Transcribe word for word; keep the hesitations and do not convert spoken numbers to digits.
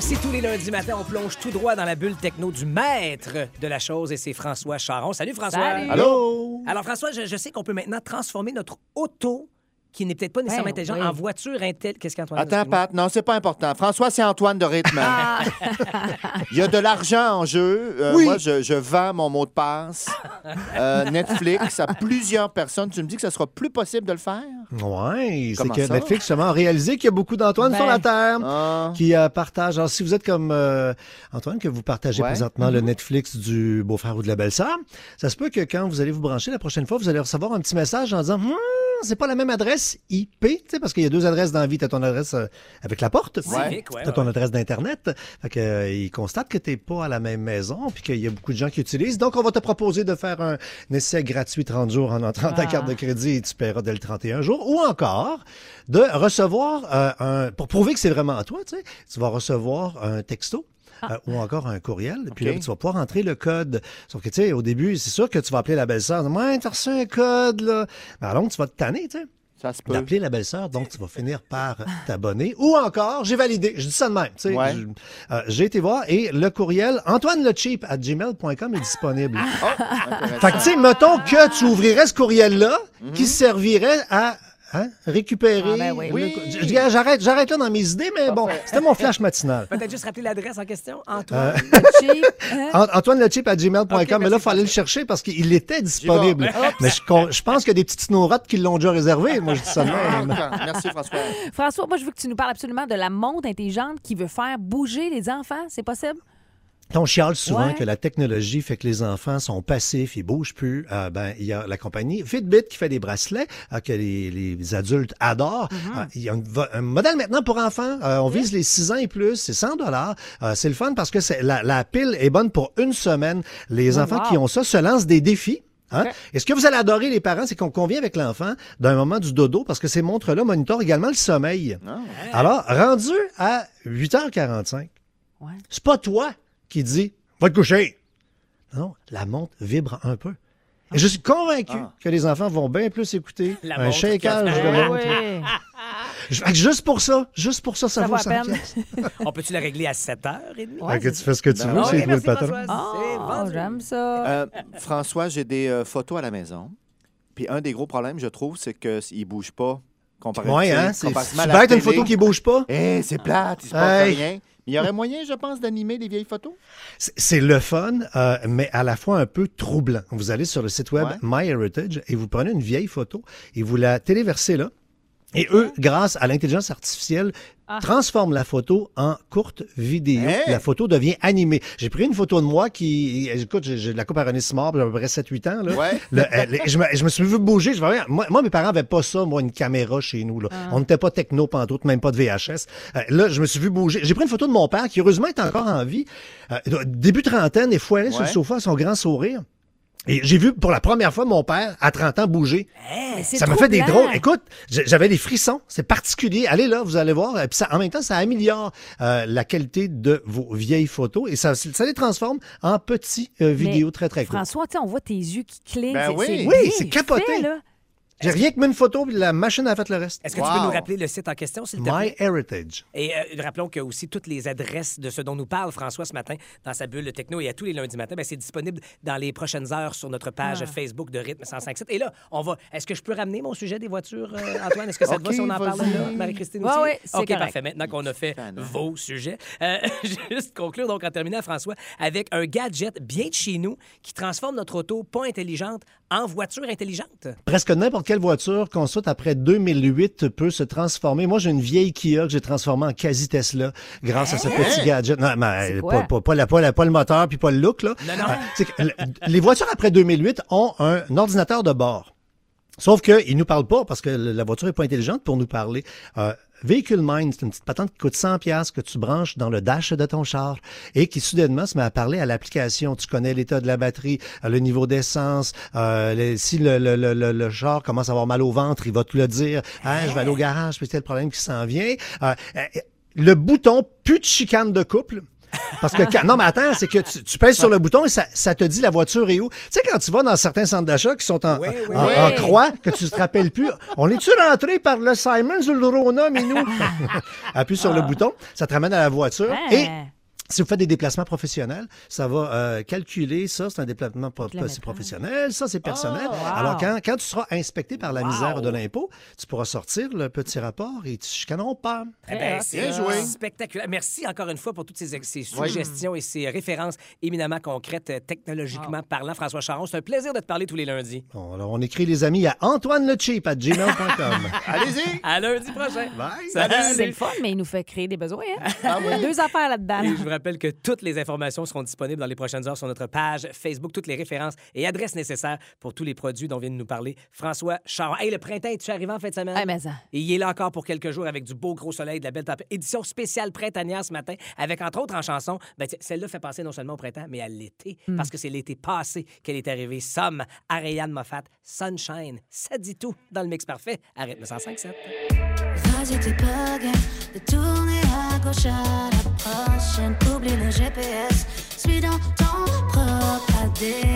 Ici, tous les lundis matin, on plonge tout droit dans la bulle techno du maître de la chose et c'est François Charon. Salut François! Salut. Allô? Alors François, je, je sais qu'on peut maintenant transformer notre auto, qui n'est peut-être pas nécessairement Ben, intelligente, oui. en voiture intelligente. Qu'est-ce qu'Antoine? Attends, excuse-moi? Pat, non, c'est pas important. François, c'est Antoine de Rythme. Ah. Il y a de l'argent en jeu. Euh, Oui. Moi, je, je vends mon mot de passe. Euh, Netflix à plusieurs personnes. Tu me dis que ça sera plus possible de le faire? Oui, c'est Comment que ça? Netflix justement a réalisé qu'il y a beaucoup d'Antoine Ben. sur la Terre Ah. qui euh, partagent. Alors, si vous êtes comme euh, Antoine, que vous partagez Ouais. présentement le Netflix du beau-frère ou de la belle-sœur, ça se peut que quand vous allez vous brancher la prochaine fois, vous allez recevoir un petit message en disant Hum, c'est pas la même adresse I P, tu sais, parce qu'il y a deux adresses dans la vie. T'as ton adresse euh, avec la porte, Civique, ouais, t'as ouais, ton ouais. adresse d'Internet. Fait que, euh, il constate que t'es pas à la même maison, puis qu'il y a beaucoup de gens qui utilisent. Donc, on va te proposer de faire un essai gratuit trente jours en entrant ta Ah. carte de crédit et tu paieras dès le trente et un jours. Ou encore, de recevoir euh, un... Pour prouver que c'est vraiment toi, tu sais, tu vas recevoir un texto. euh, ou encore un courriel. Puis OK. là, tu vas pouvoir entrer le code. Sauf que, tu sais, au début, c'est sûr que tu vas appeler la belle-sœur. Ouais, t'as reçu un code, là. Mais alors, tu vas te tanner, tu sais, Ça se peut. d'appeler la belle-sœur. Donc, tu vas finir par t'abonner. Ou encore, j'ai validé. Je dis ça de même, tu sais. Ouais. Je- euh, J'ai été voir et le courriel antoinelecheap à gmail point com est disponible. Oh, intéressant. Fait que, tu sais, mettons que tu ouvrirais ce courriel-là qui servirait à hein, récupérer. Ah, ben oui. le- Oui. Je- je- J'arrête, j'arrête là dans mes idées, mais bon, Parfait. c'était mon flash matinal. Peut-être juste rappeler l'adresse en question, Antoine. Cheap, hein? An- Antoinelecheap à gmail point com, Ok, mais là, merci, il fallait le chercher parce qu'il était disponible. J'y vais. Mais je, con- je pense qu'il y a des petites snorottes qui l'ont déjà réservé. Moi, je dis ça de même. Merci, François. François, moi, je veux que tu nous parles absolument de la montre intelligente qui veut faire bouger les enfants. C'est possible? On chiale souvent Ouais. que la technologie fait que les enfants sont passifs, ils bougent plus. Euh, ben, il y a la compagnie Fitbit qui fait des bracelets euh, que les, les adultes adorent. Euh, il y a une vo- un modèle maintenant pour enfants. Euh, on vise les six ans et plus. C'est cent dollars. Euh, c'est le fun parce que c'est, la, la pile est bonne pour une semaine. Les Oh, enfants wow. qui ont ça se lancent des défis. Hein? OK. Et ce que vous allez adorer, les parents, c'est qu'on convient avec l'enfant d'un moment du dodo parce que ces montres-là monitorent également le sommeil. Ah. Alors, rendu à huit heures quarante-cinq, Ouais. c'est pas toi qui dis « Va te coucher ». Non, la montre vibre un peu. Et je suis convaincu Ah. que les enfants vont bien plus écouter La un montre shakeage qui a- de Eh montre. oui. Je- fait que Juste pour ça, juste pour ça, ça, Ça vaut vaut à cent peine. piastres. On peut-tu la régler à sept heures trente? Ouais, Fait que c'est tu fais ce que tu Ben veux, oui. c'est Ok, toi le merci, patron. François. C'est Oh, vendu. j'aime ça. Euh, François, j'ai des euh, photos à la maison. Puis un des gros problèmes, je trouve, c'est qu'ils ne bougent pas. Comparativement, Ouais, hein? C'est comparativement à c'est la bête une télé. photo qui bouge pas. Eh, c'est plate, il se passe Hey. rien. Mais il y aurait moyen, je pense, d'animer des vieilles photos. C'est c'est le fun, euh, mais à la fois un peu troublant. Vous allez sur le site web Ouais. MyHeritage et vous prenez une vieille photo et vous la téléversez là. Et eux, grâce à l'intelligence artificielle, Ah. transforment la photo en courte vidéo. Hein? La photo devient animée. J'ai pris une photo de moi qui... Écoute, j'ai j'ai de la coupe à René Simard, j'ai à peu près sept huit ans. Là. Ouais. Le- euh, le- je, me, je me suis vu bouger. Je vais, moi, moi, mes parents n'avaient pas ça, moi, une caméra chez nous. Là. On n'était pas techno pantoute, même pas de V H S. Euh, là, je me suis vu bouger. J'ai pris une photo de mon père qui, heureusement, est encore en vie. Euh, début trentaine, et foiré sur le Ouais. sofa, son grand sourire. Et j'ai vu pour la première fois mon père, à trente ans, bouger. Mais c'est Ça m'a fait des troublant. drôles. Écoute, j- j'avais des frissons. C'est particulier. Allez là, vous allez voir. Et puis ça, en même temps, ça améliore euh, la qualité de vos vieilles photos et ça, ça les transforme en petits euh, vidéos très, très courtes. François, tu sais, on voit tes yeux qui clignent. Ben C'est- oui. c'est Oui, bien c'est capoté. fait, là. J'ai rien que mis une photo, puis la machine a fait le reste. Est-ce que tu Wow. peux nous rappeler le site en question, s'il te plaît? MyHeritage. Et euh, rappelons que aussi toutes les adresses de ce dont nous parle François ce matin dans sa bulle techno et à tous les lundis matins, ben, c'est disponible dans les prochaines heures sur notre page Ah. Facebook de Rythme cent cinq sept. Et là, on va. Est-ce que je peux ramener mon sujet des voitures, euh, Antoine? Est-ce que ça te va Ok, si on en parle vas-y. là, Marie-Christine Ouais, aussi? ouais, c'est OK, correct. parfait. Maintenant qu'on a fait Tannant. vos sujets, euh, juste conclure donc en terminant, François, avec un gadget bien de chez nous qui transforme notre auto pas intelligente en voiture intelligente. Presque n'importe quelle voiture construite après deux mille huit peut se transformer. Moi, j'ai une vieille Kia que j'ai transformée en quasi Tesla grâce à ce petit gadget. Non, mais C'est euh, quoi? pas, pas, pas, la- pas la- pas le moteur puis pas le look, là. Non, non. Euh, c'est que, le- les voitures après deux mille huit ont un ordinateur de bord. Sauf qu'ils ne nous parlent pas parce que la voiture n'est pas intelligente pour nous parler. Euh, Vehicle Mind, c'est une petite patente qui coûte cent dollars que tu branches dans le dash de ton char et qui soudainement se met à parler à l'application. Tu connais l'état de la batterie, euh, le niveau d'essence. Euh, le- si le, le, le, le, le char commence à avoir mal au ventre, il va te le dire. Hein, je vais aller au garage, puis c'est le problème qui s'en vient. Euh, euh, le bouton, plus de chicane de couple. Parce que, quand- non, mais attends, c'est que tu, tu pèses sur le bouton et ça, ça te dit la voiture est où. Tu sais, quand tu vas dans certains centres d'achat qui sont en, Oui, oui, en, oui. en croix, que tu te rappelles plus, on est-tu rentré par le Simons ou le Rona, mais nous? Appuie sur le bouton, ça te ramène à la voiture. Ah. Et si vous faites des déplacements professionnels, ça va euh, calculer ça, c'est un déplacement pro- Kilométrage. c'est professionnel, ça c'est personnel. Oh, wow. Alors quand, quand tu seras inspecté par la Wow. misère de l'impôt, tu pourras sortir le petit rapport et tu chicaneront pas. Eh ben, hot, c'est Bien joué. spectaculaire. Merci encore une fois pour toutes ces, ces suggestions et ces références éminemment concrètes, euh, technologiquement parlant. François Charon, c'est un plaisir de te parler tous les lundis. Bon, alors on écrit les amis à Antoine Le Cheap à gmail point com. Allez-y! À lundi prochain. Bye! Salut. C'est le fun, mais il nous fait créer des besoins. Hein? Ah Il y a deux affaires là-dedans. Et je vous rappelle que toutes les informations seront disponibles dans les prochaines heures sur notre page Facebook, toutes les références et adresses nécessaires pour tous les produits dont vient de nous parler François Charon. Hey, le printemps, es-tu arrivé en fin de semaine? Ah, mais ça. Et il est là encore pour quelques jours avec du beau gros soleil, de la belle température. Édition spéciale printanière ce matin, avec entre autres en chanson, ben, tiens, celle-là fait penser non seulement au printemps, mais à l'été, parce que c'est l'été passé qu'elle est arrivée. Somme, Ariane Moffat, Sunshine, ça dit tout dans le mix parfait. Arrête, cent cinq sept. Vas-y, t'es pas game de tourner à gauche à la prochaine. Oublie le G P S, suis dans ton propre A D